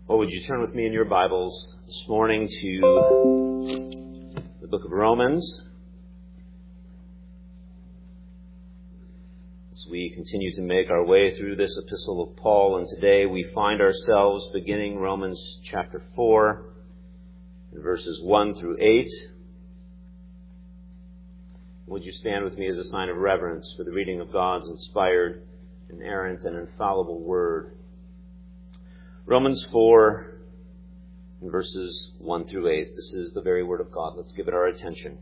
Well, would you turn with me in your Bibles this morning to the book of Romans, as we continue to make our way through this epistle of Paul. And today we find ourselves beginning Romans chapter 4, verses 1 through 8. Would you stand with me as a sign of reverence for the reading of God's inspired, inerrant, and infallible word. Romans 4, verses 1 through 8. This is the very word of God. Let's give it our attention.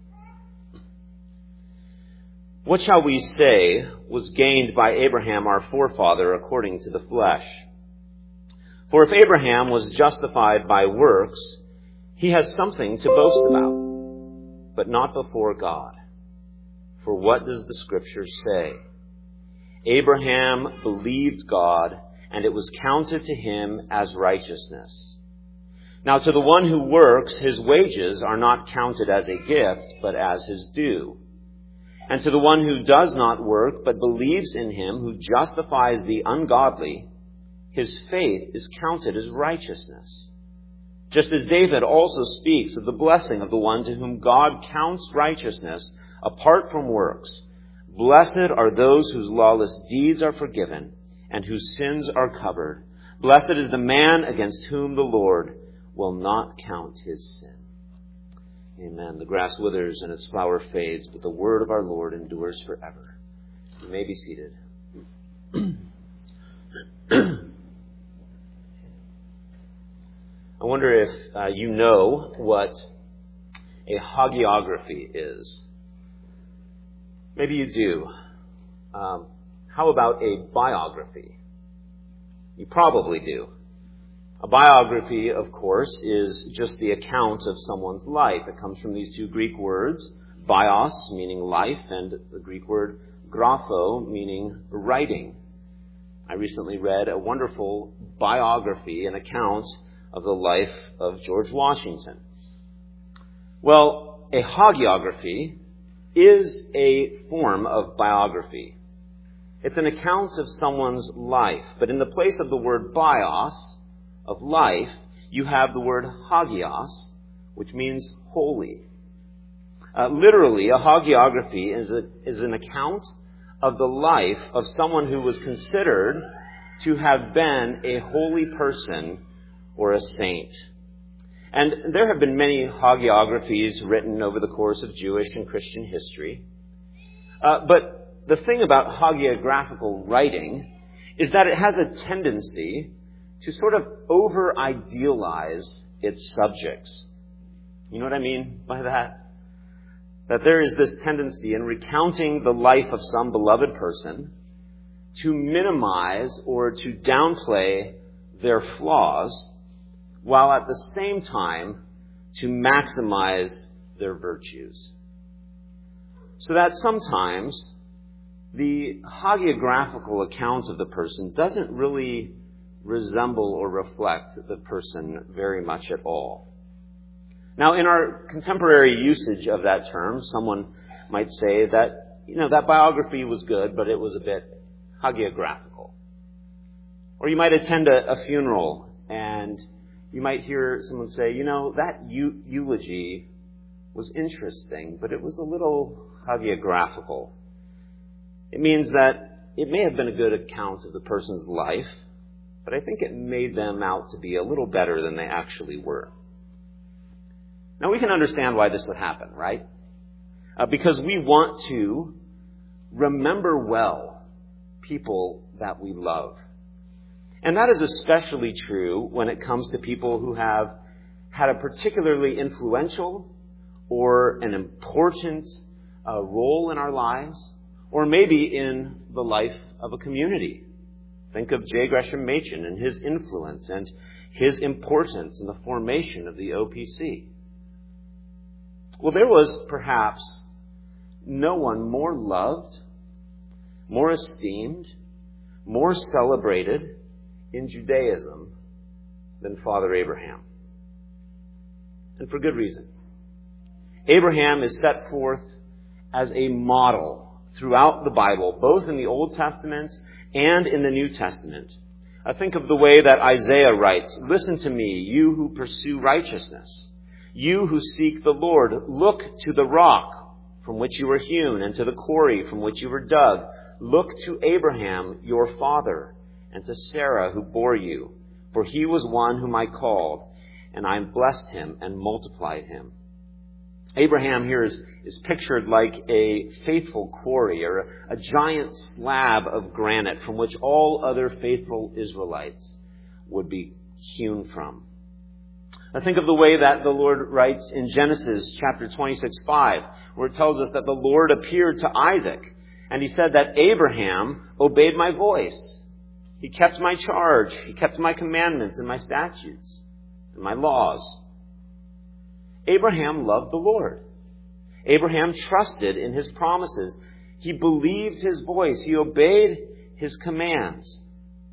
What shall we say was gained by Abraham our forefather according to the flesh? For if Abraham was justified by works, he has something to boast about, but not before God. For what does the Scripture say? Abraham believed God, and it was counted to him as righteousness. Now to the one who works, his wages are not counted as a gift, but as his due. And to the one who does not work, but believes in him who justifies the ungodly, his faith is counted as righteousness. Just as David also speaks of the blessing of the one to whom God counts righteousness apart from works. Blessed are those whose lawless deeds are forgiven and whose sins are covered. Blessed is the man against whom the Lord will not count his sin. Amen. The grass withers and its flower fades, but the word of our Lord endures forever. You may be seated. I wonder if you know what a hagiography is. Maybe you do. How about a biography? You probably do. A biography, of course, is just the account of someone's life. It comes from these two Greek words, bios, meaning life, and the Greek word grapho, meaning writing. I recently read a wonderful biography, an account of the life of George Washington. Well, a hagiography is a form of biography. It's an account of someone's life. But in the place of the word bios, of life, you have the word hagios, which means holy. Literally, a hagiography is an account of the life of someone who was considered to have been a holy person or a saint. And there have been many hagiographies written over the course of Jewish and Christian history. But the thing about hagiographical writing is that it has a tendency to sort of over-idealize its subjects. You know what I mean by that? That there is this tendency in recounting the life of some beloved person to minimize or to downplay their flaws, while at the same time to maximize their virtues. So that sometimes the hagiographical account of the person doesn't really resemble or reflect the person very much at all. Now, in our contemporary usage of that term, someone might say that, that biography was good, but it was a bit hagiographical. Or you might attend a funeral and you might hear someone say, that eulogy was interesting, but it was a little hagiographical. It means that it may have been a good account of the person's life, but I think it made them out to be a little better than they actually were. Now, we can understand why this would happen, right? Because we want to remember well people that we love. And that is especially true when it comes to people who have had a particularly influential or an important role in our lives, or maybe in the life of a community. Think of J. Gresham Machen and his influence and his importance in the formation of the OPC. Well, there was perhaps no one more loved, more esteemed, more celebrated in Judaism than Father Abraham. And for good reason. Abraham is set forth as a model throughout the Bible, both in the Old Testament and in the New Testament, Think of the way that Isaiah writes, "Listen to me, you who pursue righteousness. You who seek the Lord, look to the rock from which you were hewn and to the quarry from which you were dug. Look to Abraham, your father, and to Sarah who bore you. For he was one whom I called, and I blessed him and multiplied him." Abraham here is pictured like a faithful quarry or a giant slab of granite from which all other faithful Israelites would be hewn from. Now think of the way that the Lord writes in Genesis chapter 26:5, where it tells us that the Lord appeared to Isaac, and he said that Abraham obeyed my voice. He kept my charge. He kept my commandments and my statutes and my laws. Abraham loved the Lord. Abraham trusted in his promises. He believed his voice. He obeyed his commands.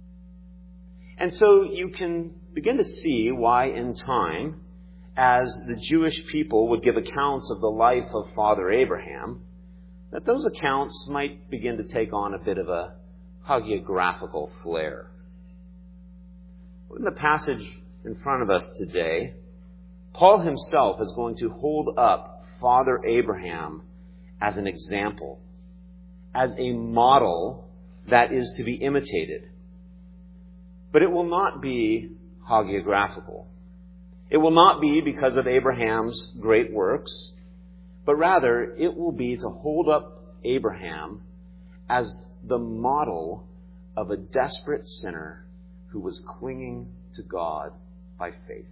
And so you can begin to see why in time, as the Jewish people would give accounts of the life of Father Abraham, that those accounts might begin to take on a bit of a hagiographical flair. In the passage in front of us today, Paul himself is going to hold up Father Abraham as an example, as a model that is to be imitated. But it will not be hagiographical. It will not be because of Abraham's great works, but rather it will be to hold up Abraham as the model of a desperate sinner who was clinging to God by faith.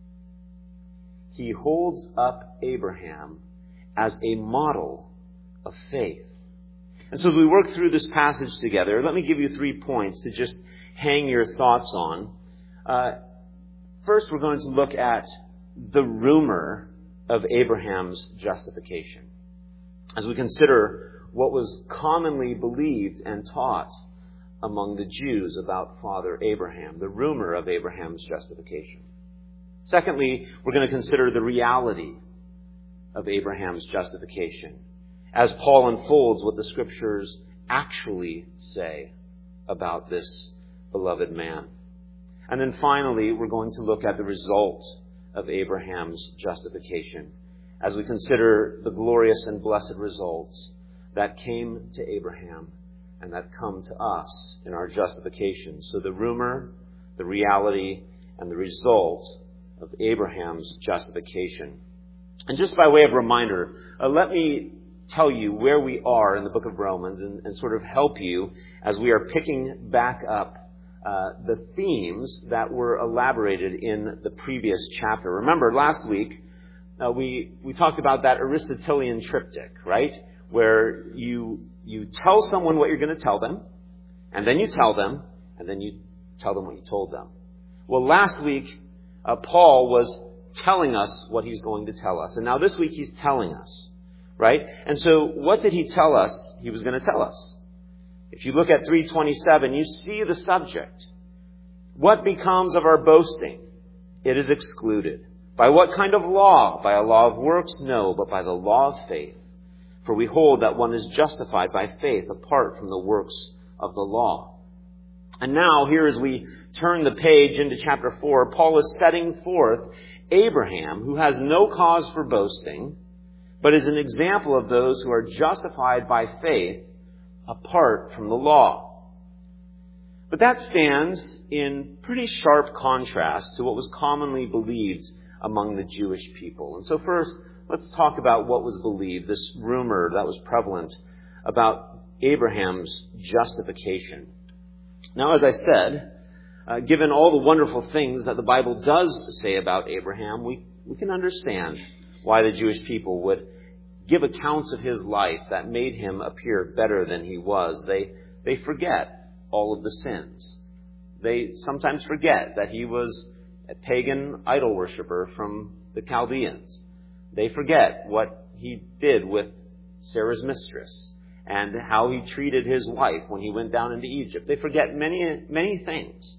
He holds up Abraham as a model of faith. And so as we work through this passage together, let me give you 3 points to just hang your thoughts on. First, we're going to look at the rumor of Abraham's justification, as we consider what was commonly believed and taught among the Jews about Father Abraham, the rumor of Abraham's justification. Secondly, we're going to consider the reality of Abraham's justification, as Paul unfolds what the Scriptures actually say about this beloved man. And then finally, we're going to look at the result of Abraham's justification, as we consider the glorious and blessed results that came to Abraham and that come to us in our justification. So the rumor, the reality, and the result of Abraham's justification. And just by way of reminder, let me tell you where we are in the book of Romans and sort of help you as we are picking back up the themes that were elaborated in the previous chapter. Remember, last week, we talked about that Aristotelian triptych, right? Where you tell someone what you're going to tell them, and then you tell them, and then you tell them what you told them. Well, last week, Paul was telling us what he's going to tell us. And now this week he's telling us, right? And so what did he tell us he was going to tell us? If you look at 3:27, you see the subject. What becomes of our boasting? It is excluded. By what kind of law? By a law of works? No, but by the law of faith. For we hold that one is justified by faith apart from the works of the law. And now, here as we turn the page into chapter 4, Paul is setting forth Abraham, who has no cause for boasting, but is an example of those who are justified by faith apart from the law. But that stands in pretty sharp contrast to what was commonly believed among the Jewish people. And so first, let's talk about what was believed, this rumor that was prevalent about Abraham's justification. Now, as I said, given all the wonderful things that the Bible does say about Abraham, we can understand why the Jewish people would give accounts of his life that made him appear better than he was. They forget all of the sins. They sometimes forget that he was a pagan idol worshiper from the Chaldeans. They forget what he did with Sarah's mistress and how he treated his wife when he went down into Egypt. They forget many things.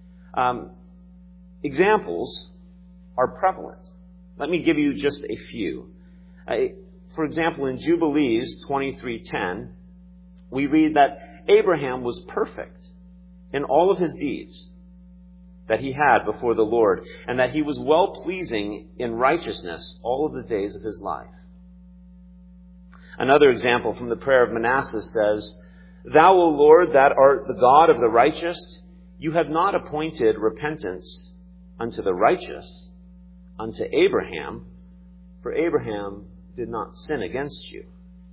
Examples are prevalent. Let me give you just a few. For example, in Jubilees 23:10, we read that Abraham was perfect in all of his deeds that he had before the Lord, and that he was well-pleasing in righteousness all of the days of his life. Another example from the prayer of Manasseh says, Thou, O Lord, that art the God of the righteous, you have not appointed repentance unto the righteous, unto Abraham, for Abraham did not sin against you.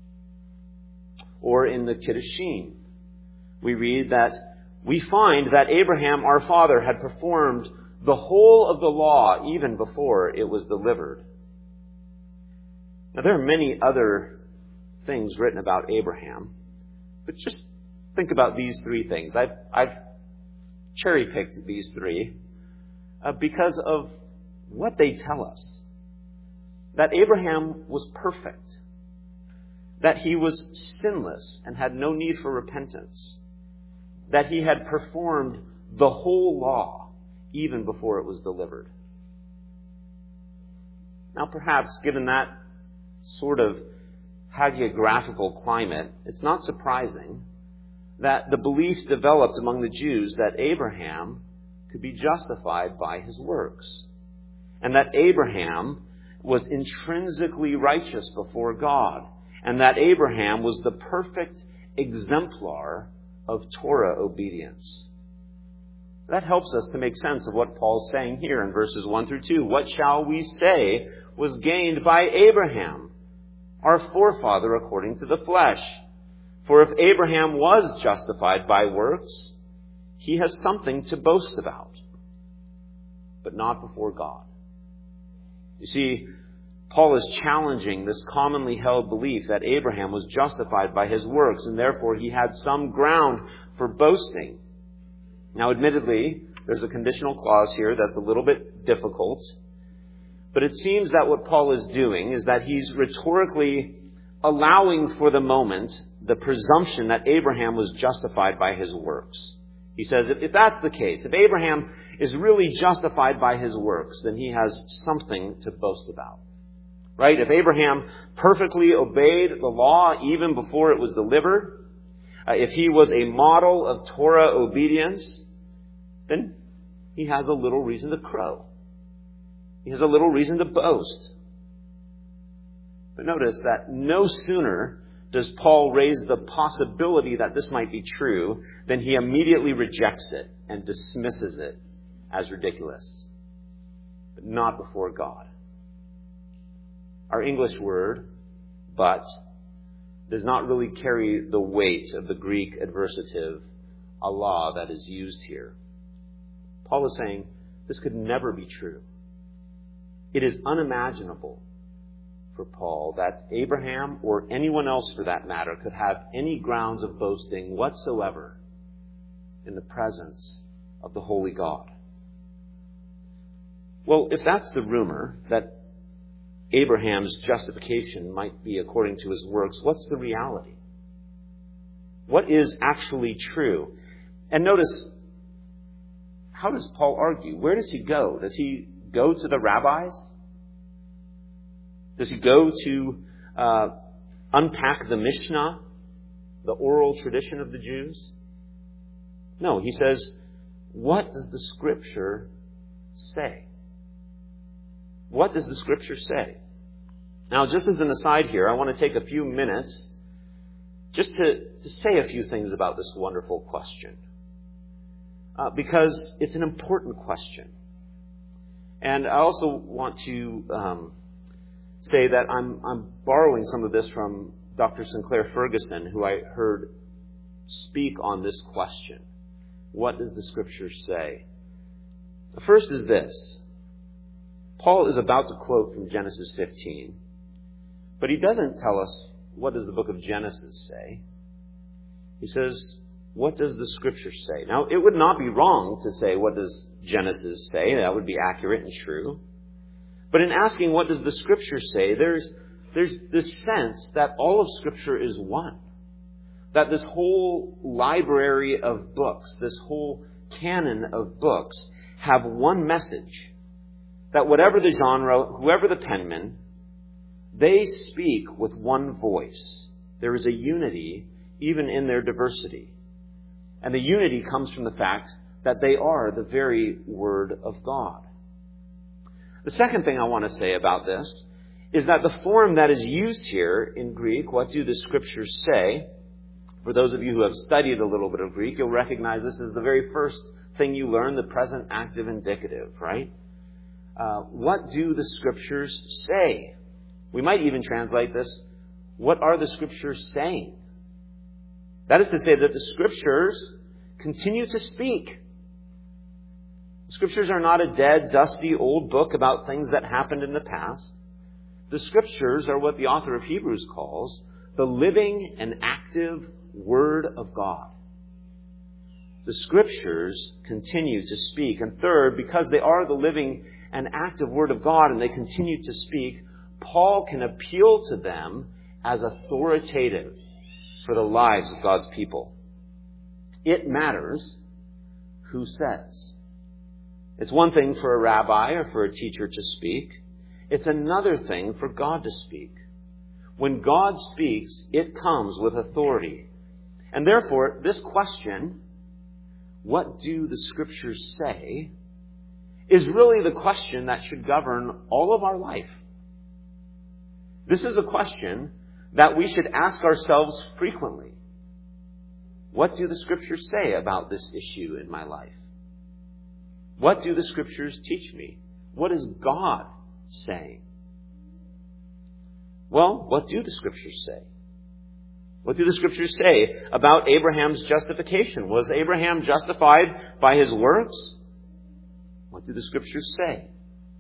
Or in the Kiddushin, we read that we find that Abraham, our father, had performed the whole of the law even before it was delivered. Now, there are many other things written about Abraham, but just think about these three things. I've cherry-picked these three because of what they tell us. That Abraham was perfect. That he was sinless and had no need for repentance. That he had performed the whole law even before it was delivered. Now, perhaps, given that sort of hagiographical climate, it's not surprising that the belief developed among the Jews that Abraham could be justified by his works, and that Abraham was intrinsically righteous before God, and that Abraham was the perfect exemplar of Torah obedience. That helps us to make sense of what Paul's saying here in verses 1 through 2. What shall we say was gained by Abraham, our forefather according to the flesh? For if Abraham was justified by works, he has something to boast about, but not before God. You see, Paul is challenging this commonly held belief that Abraham was justified by his works, and therefore he had some ground for boasting. Now, admittedly, there's a conditional clause here that's a little bit difficult, but it seems that what Paul is doing is that he's rhetorically allowing for the moment the presumption that Abraham was justified by his works. He says, if that's the case, if Abraham is really justified by his works, then he has something to boast about. Right? If Abraham perfectly obeyed the law even before it was delivered, if he was a model of Torah obedience, then he has a little reason to crow. He has a little reason to boast. But notice that no sooner does Paul raise the possibility that this might be true than he immediately rejects it and dismisses it as ridiculous. But not before God. Our English word, but, does not really carry the weight of the Greek adversative, Allah, that is used here. Paul is saying this could never be true. It is unimaginable for Paul that Abraham, or anyone else for that matter, could have any grounds of boasting whatsoever in the presence of the holy God. Well, if that's the rumor, that Abraham's justification might be according to his works, what's the reality? What is actually true? And notice, how does Paul argue? Where does he go? Does he go to the rabbis? Does he go to unpack the Mishnah, the oral tradition of the Jews? No, he says, what does the Scripture say? What does the Scripture say? Now, just as an aside here, I want to take a few minutes just to say a few things about this wonderful question. Because it's an important question. And I also want to say that I'm borrowing some of this from Dr. Sinclair Ferguson, who I heard speak on this question. What does the Scripture say? The first is this. Paul is about to quote from Genesis 15, but he doesn't tell us what does the book of Genesis say. He says, what does the Scripture say? Now, it would not be wrong to say, what does Genesis say? That would be accurate and true. But in asking, what does the Scripture say, there's this sense that all of Scripture is one. That this whole library of books, this whole canon of books, have one message. That whatever the genre, whoever the penman, they speak with one voice. There is a unity even in their diversity. And the unity comes from the fact that they are the very Word of God. The second thing I want to say about this is that the form that is used here in Greek, what do the Scriptures say? For those of you who have studied a little bit of Greek, you'll recognize this is the very first thing you learn, the present active indicative, right? What do the Scriptures say? We might even translate this, what are the Scriptures saying? That is to say that the Scriptures continue to speak. The Scriptures are not a dead, dusty, old book about things that happened in the past. The Scriptures are what the author of Hebrews calls the living and active Word of God. The Scriptures continue to speak. And third, because they are the living and active Word of God and they continue to speak, Paul can appeal to them as authoritative for the lives of God's people. It matters who says. It's one thing for a rabbi or for a teacher to speak. It's another thing for God to speak. When God speaks, it comes with authority. And therefore, this question, what do the Scriptures say, is really the question that should govern all of our life. This is a question that we should ask ourselves frequently. What do the Scriptures say about this issue in my life? What do the Scriptures teach me? What is God saying? Well, what do the Scriptures say? What do the Scriptures say about Abraham's justification? Was Abraham justified by his works? What do the Scriptures say?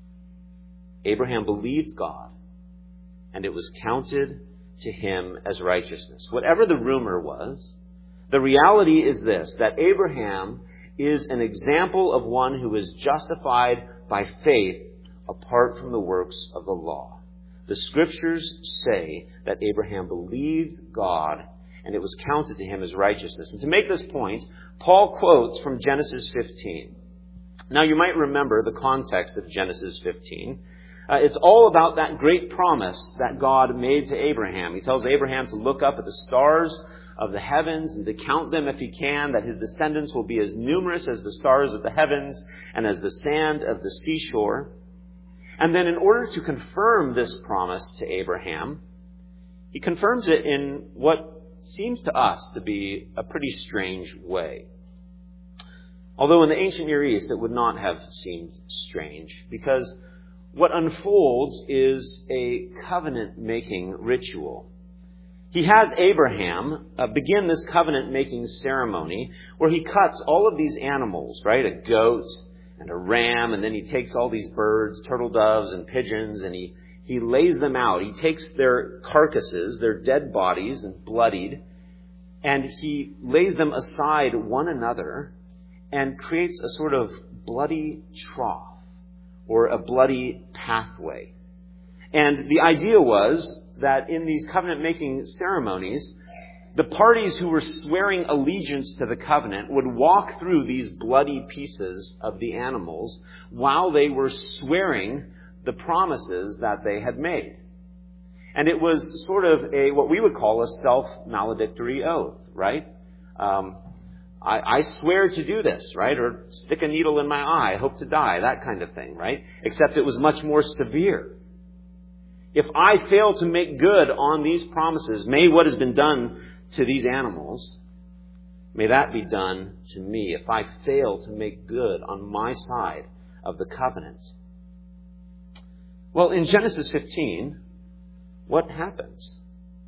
Abraham believed God, and it was counted to him as righteousness. Whatever the rumor was, the reality is this, that Abraham is an example of one who is justified by faith apart from the works of the law. The Scriptures say that Abraham believed God and it was counted to him as righteousness. And to make this point, Paul quotes from Genesis 15. Now you might remember the context of Genesis 15. It's all about that great promise that God made to Abraham. He tells Abraham to look up at the stars of the heavens and to count them if he can, that his descendants will be as numerous as the stars of the heavens and as the sand of the seashore. And then in order to confirm this promise to Abraham, he confirms it in what seems to us to be a pretty strange way. Although in the ancient Near East it would not have seemed strange, because what unfolds is a covenant-making ritual. He has Abraham begin this covenant-making ceremony where he cuts all of these animals, right? A goat and a ram, and then he takes all these birds, turtle doves and pigeons, and he lays them out. He takes their carcasses, their dead bodies and bloodied, and he lays them aside one another and creates a sort of bloody trough or a bloody pathway. And the idea was that in these covenant-making ceremonies, the parties who were swearing allegiance to the covenant would walk through these bloody pieces of the animals while they were swearing the promises that they had made. And it was sort of what we would call a self-maledictory oath, right? I swear to do this, right? Or stick a needle in my eye, hope to die, that kind of thing, right? Except it was much more severe. If I fail to make good on these promises, may what has been done to these animals, may that be done to me if I fail to make good on my side of the covenant. Well, in Genesis 15, what happens?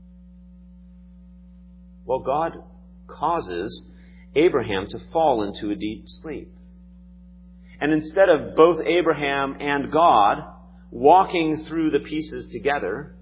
Well, God causes Abraham to fall into a deep sleep. And instead of both Abraham and God walking through the pieces together,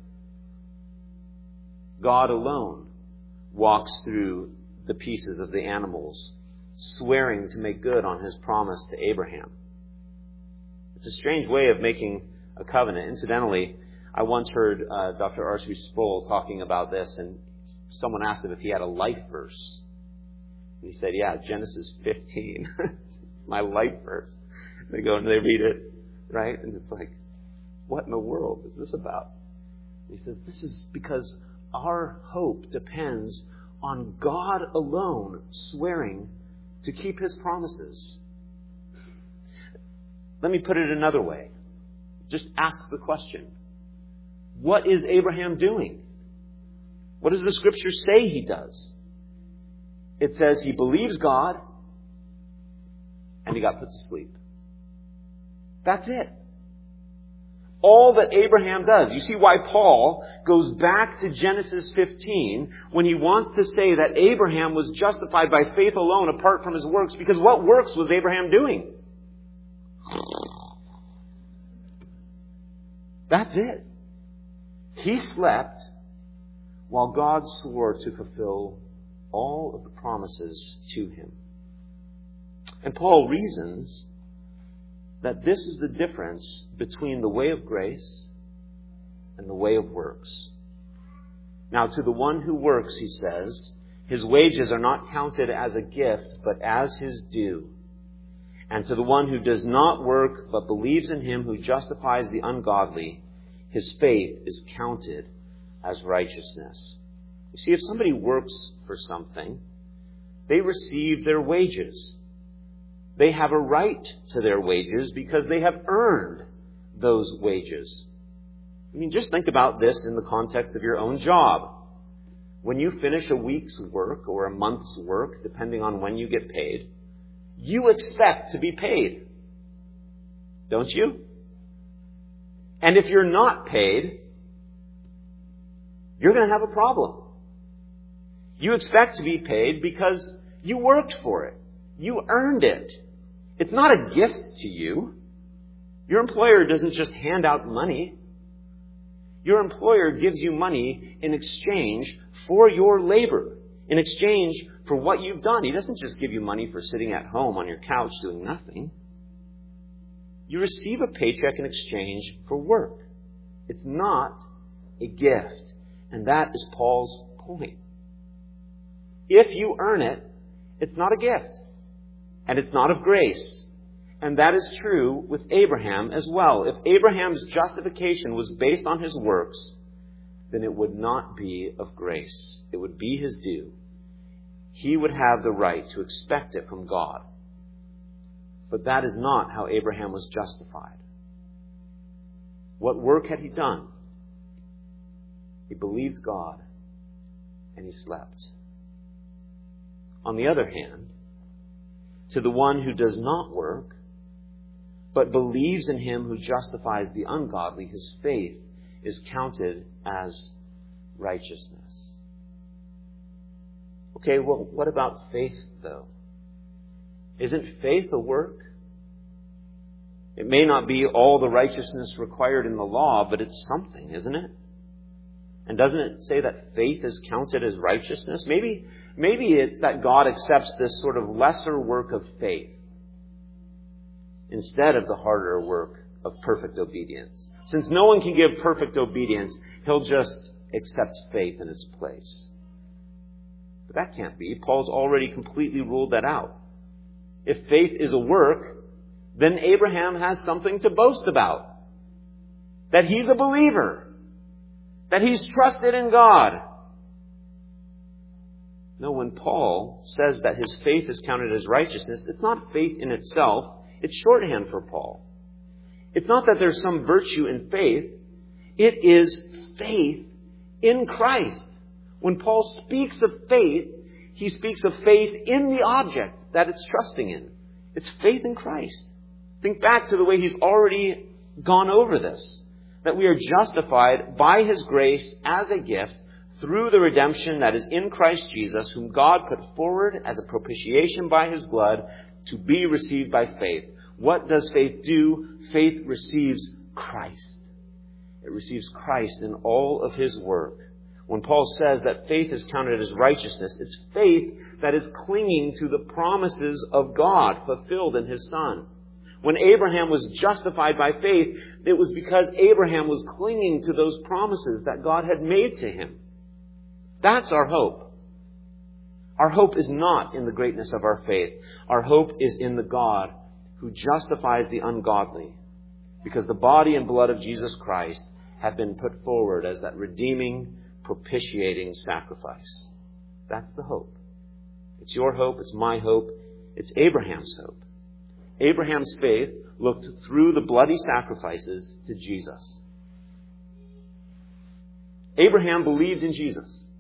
God alone walks through the pieces of the animals, swearing to make good on his promise to Abraham. It's a strange way of making a covenant. Incidentally, I once heard Dr. R.C. Sproul talking about this, and someone asked him if he had a life verse. And he said, yeah, Genesis 15, my life verse. They go and they read it, right? And it's like, what in the world is this about? And he says, this is because our hope depends on God alone swearing to keep His promises. Let me put it another way. Just ask the question. What is Abraham doing? What does the Scripture say he does? It says he believes God and he got put to sleep. That's it. All that Abraham does. You see why Paul goes back to Genesis 15 when he wants to say that Abraham was justified by faith alone apart from his works, because what works was Abraham doing? That's it. He slept while God swore to fulfill all of the promises to him. And Paul reasons that this is the difference between the way of grace and the way of works. Now, to the one who works, he says, his wages are not counted as a gift, but as his due. And to the one who does not work, but believes in Him who justifies the ungodly, his faith is counted as righteousness. You see, if somebody works for something, they receive their wages. They have a right to their wages because they have earned those wages. I mean, just think about this in the context of your own job. When you finish a week's work or a month's work, depending on when you get paid, you expect to be paid. Don't you? And if you're not paid, you're going to have a problem. You expect to be paid because you worked for it. You earned it. It's not a gift to you. Your employer doesn't just hand out money. Your employer gives you money in exchange for your labor, in exchange for what you've done. He doesn't just give you money for sitting at home on your couch doing nothing. You receive a paycheck in exchange for work. It's not a gift. And that is Paul's point. If you earn it, it's not a gift. And it's not of grace. And that is true with Abraham as well. If Abraham's justification was based on his works, then it would not be of grace. It would be his due. He would have the right to expect it from God. But that is not how Abraham was justified. What work had he done? He believes God and he slept. On the other hand, to the one who does not work, but believes in Him who justifies the ungodly, his faith is counted as righteousness. Okay, well, what about faith, though? Isn't faith a work? It may not be all the righteousness required in the law, but it's something, isn't it? And doesn't it say that faith is counted as righteousness? Maybe it's that God accepts this sort of lesser work of faith instead of the harder work of perfect obedience. Since no one can give perfect obedience, He'll just accept faith in its place. But that can't be. Paul's already completely ruled that out. If faith is a work, then Abraham has something to boast about. That he's a believer. That he's trusted in God. No, when Paul says that his faith is counted as righteousness, it's not faith in itself. It's shorthand for Paul. It's not that there's some virtue in faith. It is faith in Christ. When Paul speaks of faith, he speaks of faith in the object that it's trusting in. It's faith in Christ. Think back to the way he's already gone over this. That we are justified by His grace as a gift through the redemption that is in Christ Jesus, whom God put forward as a propitiation by His blood to be received by faith. What does faith do? Faith receives Christ. It receives Christ in all of His work. When Paul says that faith is counted as righteousness, it's faith that is clinging to the promises of God fulfilled in His Son. When Abraham was justified by faith, it was because Abraham was clinging to those promises that God had made to him. That's our hope. Our hope is not in the greatness of our faith. Our hope is in the God who justifies the ungodly, because the body and blood of Jesus Christ have been put forward as that redeeming, propitiating sacrifice. That's the hope. It's your hope. It's my hope. It's Abraham's hope. Abraham's faith looked through the bloody sacrifices to Jesus. Abraham believed in Jesus.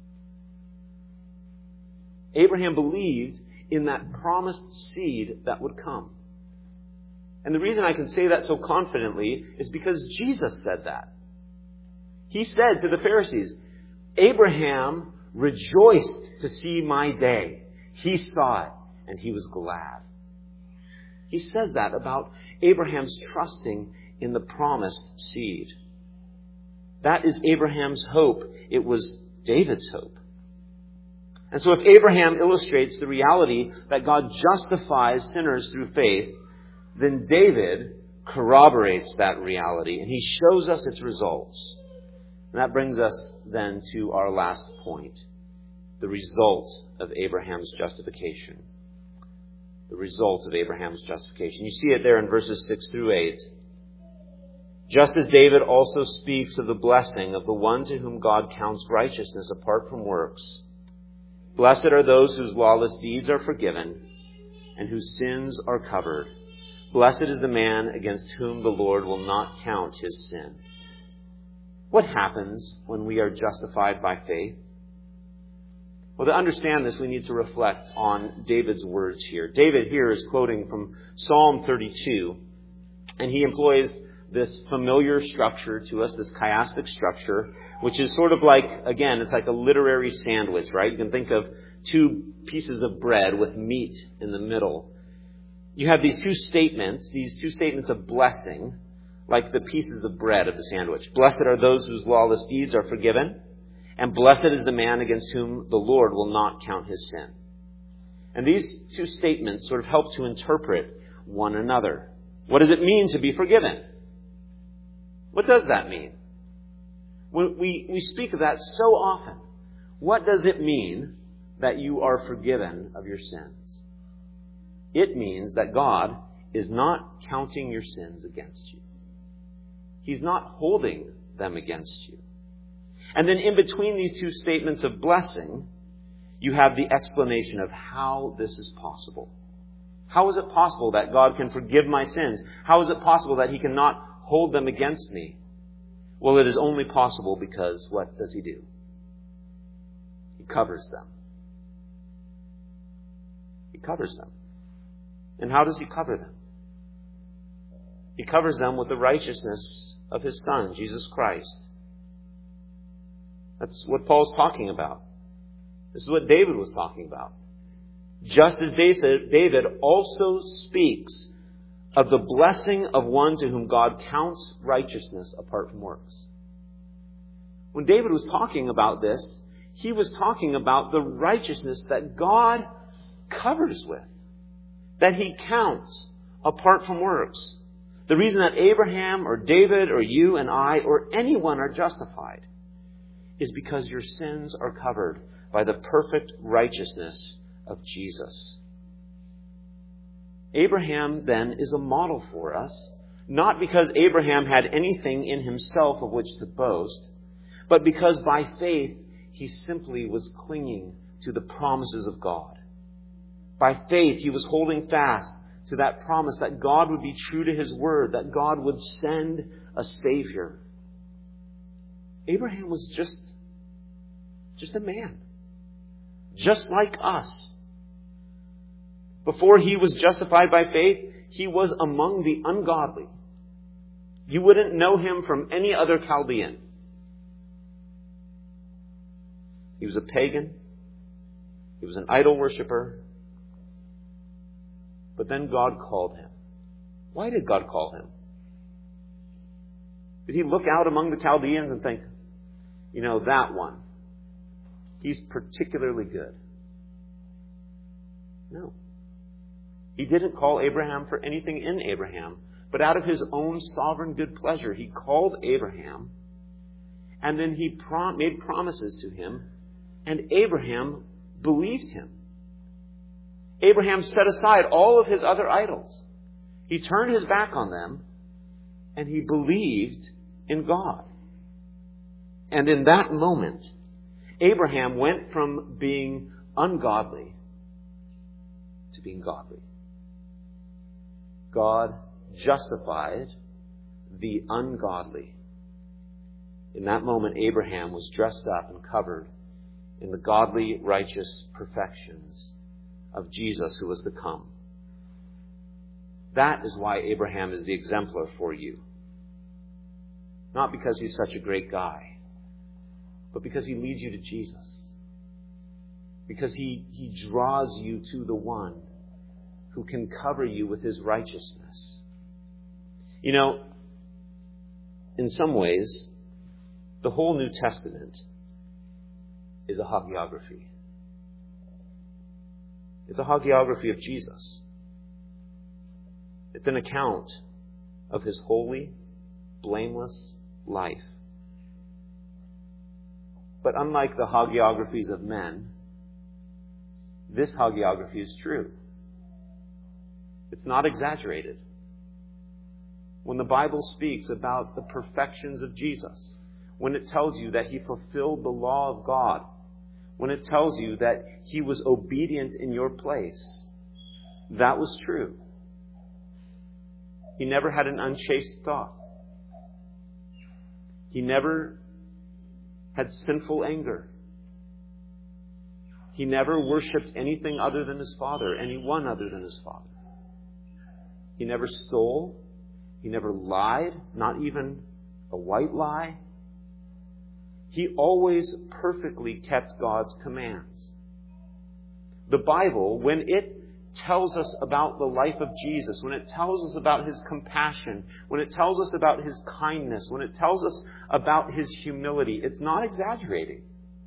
Abraham believed in that promised seed that would come. And the reason I can say that so confidently is because Jesus said that. He said to the Pharisees, Abraham rejoiced to see my day. He saw it and he was glad. He says that about Abraham's trusting in the promised seed. That is Abraham's hope. It was David's hope. And so if Abraham illustrates the reality that God justifies sinners through faith, then David corroborates that reality and he shows us its results. And that brings us then to our last point, the result of Abraham's justification. The result of Abraham's justification. You see it there in verses 6 through 8. Just as David also speaks of the blessing of the one to whom God counts righteousness apart from works. Blessed are those whose lawless deeds are forgiven and whose sins are covered. Blessed is the man against whom the Lord will not count his sin. What happens when we are justified by faith? Well, to understand this, we need to reflect on David's words here. David here is quoting from Psalm 32, and he employs this familiar structure to us, this chiastic structure, which is sort of like, again, it's like a literary sandwich, right? You can think of two pieces of bread with meat in the middle. You have these two statements of blessing, like the pieces of bread of the sandwich. Blessed are those whose lawless deeds are forgiven, and blessed is the man against whom the Lord will not count his sin. And these two statements sort of help to interpret one another. What does it mean to be forgiven? What does that mean? When we speak of that so often. What does it mean that you are forgiven of your sins? It means that God is not counting your sins against you. He's not holding them against you. And then in between these two statements of blessing, you have the explanation of how this is possible. How is it possible that God can forgive my sins? How is it possible that He cannot hold them against me? Well, it is only possible because what does He do? He covers them. He covers them. And how does He cover them? He covers them with the righteousness of His Son, Jesus Christ. That's what Paul's talking about. This is what David was talking about. Just as David also speaks of the blessing of one to whom God counts righteousness apart from works. When David was talking about this, he was talking about the righteousness that God covers with, that He counts apart from works. The reason that Abraham or David or you and I or anyone are justified is because your sins are covered by the perfect righteousness of Jesus. Abraham then is a model for us, not because Abraham had anything in himself of which to boast, but because by faith he simply was clinging to the promises of God. By faith he was holding fast to that promise that God would be true to His word, that God would send a Savior. Abraham was just a man, just like us. Before he was justified by faith, he was among the ungodly. You wouldn't know him from any other Chaldean. He was a pagan. He was an idol worshiper. But then God called him. Why did God call him? Did He look out among the Chaldeans and think, that one, he's particularly good? No. He didn't call Abraham for anything in Abraham, but out of His own sovereign good pleasure, He called Abraham, and then He made promises to him, and Abraham believed Him. Abraham set aside all of his other idols. He turned his back on them, and he believed in God. And in that moment, Abraham went from being ungodly to being godly. God justified the ungodly. In that moment, Abraham was dressed up and covered in the godly, righteous perfections of Jesus who was to come. That is why Abraham is the exemplar for you. Not because he's such a great guy, but because he leads you to Jesus. Because he draws you to the one who can cover you with his righteousness. You know, in some ways, the whole New Testament is a hagiography. It's a hagiography of Jesus. It's an account of his holy, blameless life. But unlike the hagiographies of men, this hagiography is true. It's not exaggerated. When the Bible speaks about the perfections of Jesus, when it tells you that he fulfilled the law of God, when it tells you that he was obedient in your place, that was true. He never had an unchaste thought. He never had sinful anger. He never worshipped anything other than his Father, anyone other than his Father. He never stole. He never lied, not even a white lie. He always perfectly kept God's commands. The Bible, when it tells us about the life of Jesus, when it tells us about his compassion, when it tells us about his kindness, when it tells us about his humility, it's not exaggerating.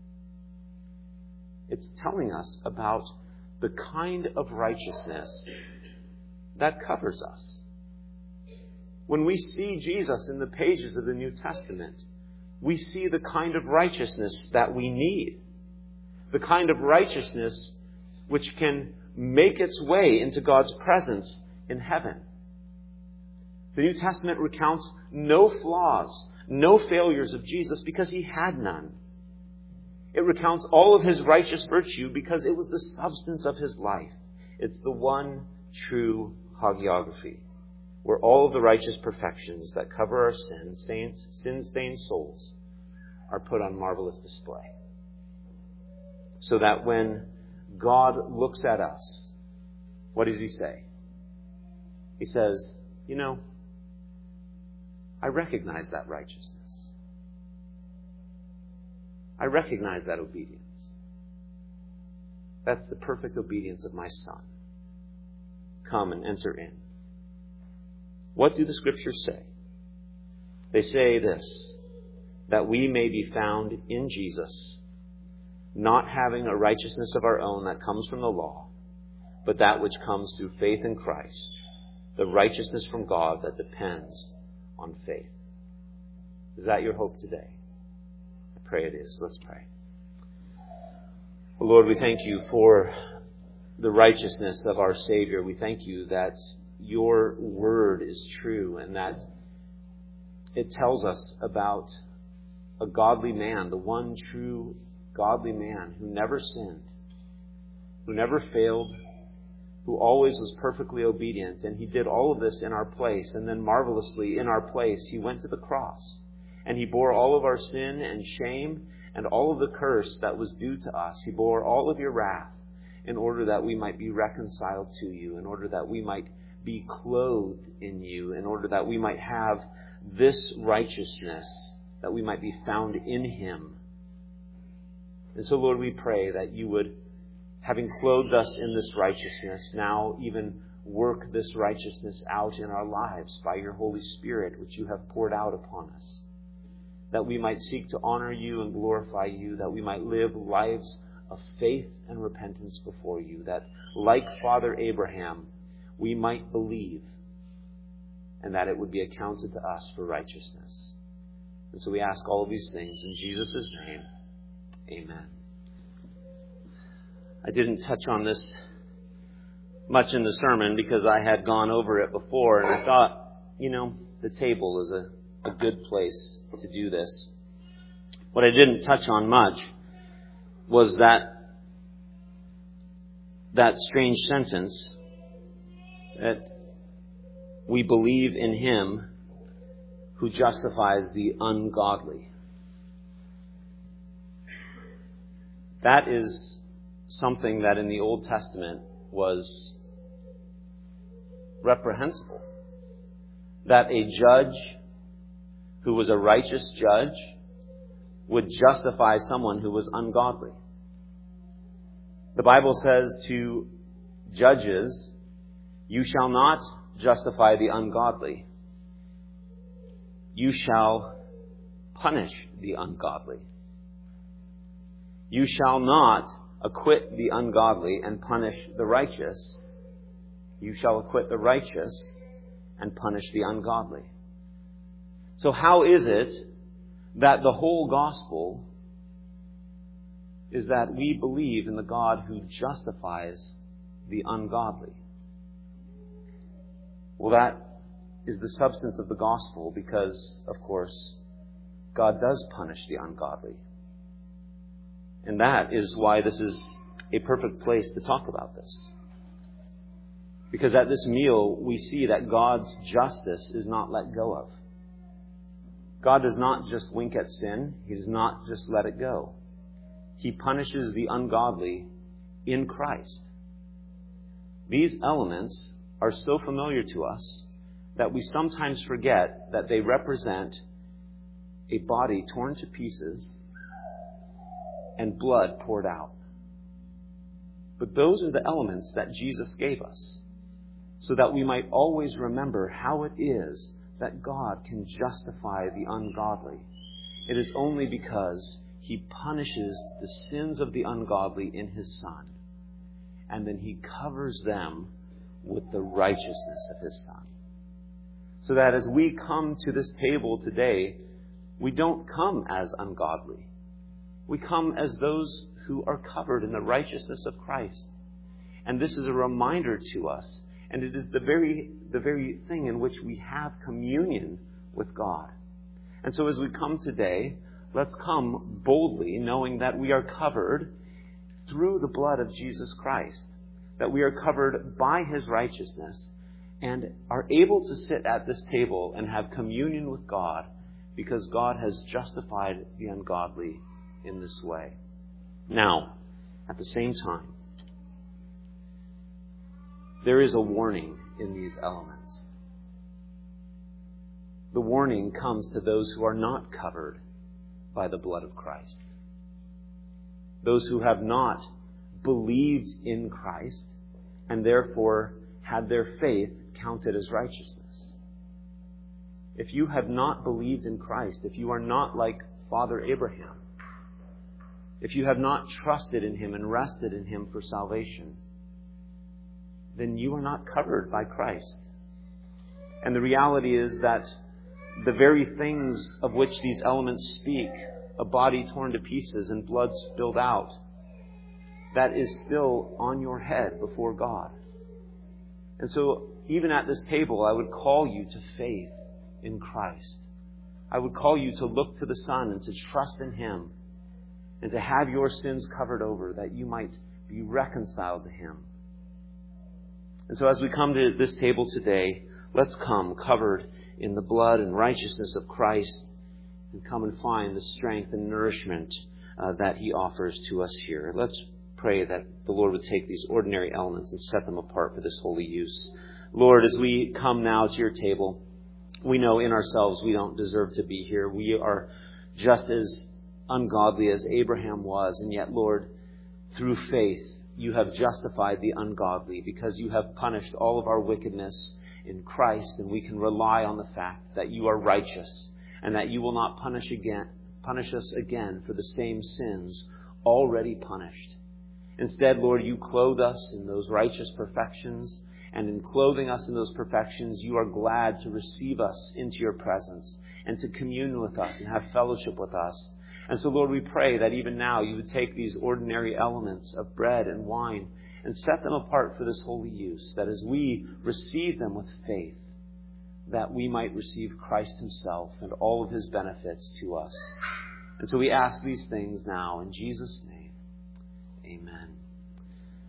It's telling us about the kind of righteousness that covers us. When we see Jesus in the pages of the New Testament, we see the kind of righteousness that we need. The kind of righteousness which can make its way into God's presence in heaven. The New Testament recounts no flaws, no failures of Jesus because he had none. It recounts all of his righteous virtue because it was the substance of his life. It's the one true hagiography, where all of the righteous perfections that cover our sin-stained souls are put on marvelous display. So that when God looks at us, what does he say? He says, you know, I recognize that righteousness. I recognize that obedience. That's the perfect obedience of my Son. Come and enter in. What do the Scriptures say? They say this, that we may be found in Jesus, not having a righteousness of our own that comes from the law, but that which comes through faith in Christ, the righteousness from God that depends on faith. Is that your hope today? I pray it is. Let's pray. Lord, we thank you for the righteousness of our Savior. We thank you that your word is true and that it tells us about a godly man, the one true godly man who never sinned, who never failed, who always was perfectly obedient. And he did all of this in our place. And then marvelously in our place, he went to the cross. And he bore all of our sin and shame and all of the curse that was due to us. He bore all of your wrath in order that we might be reconciled to you, in order that we might be clothed in you, in order that we might have this righteousness, that we might be found in him. And so, Lord, we pray that you would, having clothed us in this righteousness, now even work this righteousness out in our lives by your Holy Spirit, which you have poured out upon us. That we might seek to honor you and glorify you, that we might live lives of faith and repentance before you, that like Father Abraham, we might believe, and that it would be accounted to us for righteousness. And so we ask all of these things in Jesus' name. Amen. I didn't touch on this much in the sermon because I had gone over it before, and I thought, the table is a good place to do this. What I didn't touch on much was that that strange sentence that we believe in Him who justifies the ungodly. That is something that in the Old Testament was reprehensible. That a judge who was a righteous judge would justify someone who was ungodly. The Bible says to judges, "You shall not justify the ungodly. You shall punish the ungodly. You shall not acquit the ungodly and punish the righteous. You shall acquit the righteous and punish the ungodly." So how is it that the whole gospel is that we believe in the God who justifies the ungodly? Well, that is the substance of the gospel because, of course, God does punish the ungodly. And that is why this is a perfect place to talk about this. Because at this meal, we see that God's justice is not let go of. God does not just wink at sin. He does not just let it go. He punishes the ungodly in Christ. These elements are so familiar to us that we sometimes forget that they represent a body torn to pieces and blood poured out. But those are the elements that Jesus gave us so that we might always remember how it is that God can justify the ungodly. It is only because He punishes the sins of the ungodly in His Son, and then He covers them with the righteousness of His Son. So that as we come to this table today, we don't come as ungodly. We come as those who are covered in the righteousness of Christ. And this is a reminder to us, and it is the very thing in which we have communion with God. And so as we come today, let's come boldly, knowing that we are covered through the blood of Jesus Christ, that we are covered by His righteousness, and are able to sit at this table and have communion with God because God has justified the ungodly in this way. Now, at the same time, there is a warning in these elements. The warning comes to those who are not covered by the blood of Christ. Those who have not believed in Christ and therefore had their faith counted as righteousness. If you have not believed in Christ, if you are not like Father Abraham, if you have not trusted in Him and rested in Him for salvation, then you are not covered by Christ. And the reality is that the very things of which these elements speak, a body torn to pieces and blood spilled out, that is still on your head before God. And so, even at this table, I would call you to faith in Christ. I would call you to look to the Son and to trust in Him and to have your sins covered over that you might be reconciled to Him. And so as we come to this table today, let's come covered in the blood and righteousness of Christ and come and find the strength and nourishment that He offers to us here. Let's pray that the Lord would take these ordinary elements and set them apart for this holy use. Lord, as we come now to your table, we know in ourselves we don't deserve to be here. We are just as ungodly as Abraham was, and yet, Lord, through faith, you have justified the ungodly because you have punished all of our wickedness in Christ, and we can rely on the fact that you are righteous and that you will not punish us again for the same sins already punished. Instead, Lord, you clothe us in those righteous perfections, and in clothing us in those perfections, you are glad to receive us into your presence and to commune with us and have fellowship with us. And so, Lord, we pray that even now you would take these ordinary elements of bread and wine and set them apart for this holy use, that as we receive them with faith, that we might receive Christ Himself and all of His benefits to us. And so we ask these things now in Jesus' name. Amen.